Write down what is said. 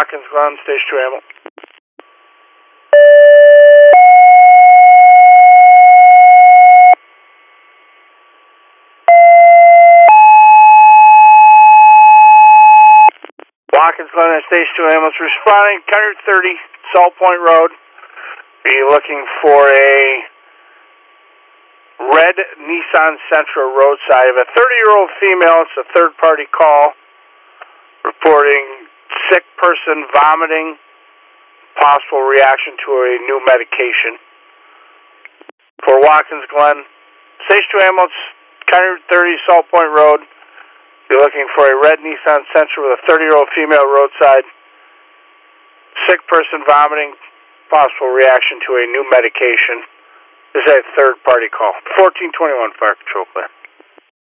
Watkins Glen, Station 2 Ammo. Watkins Glen and Station 2 Ambulance responding, County 30, Salt Point Road. Be looking for a red Nissan Sentra roadside of a 30-year-old female. It's a third-party call reporting sick person vomiting, possible reaction to a new medication. For Watkins Glen, Station 2 Ambulance, County 30, Salt Point Road. Be looking for a red Nissan Sentra with a 30-year-old female roadside. Sick person vomiting, possible reaction to a new medication. This is a third-party call. 1421 Fire Control Clear.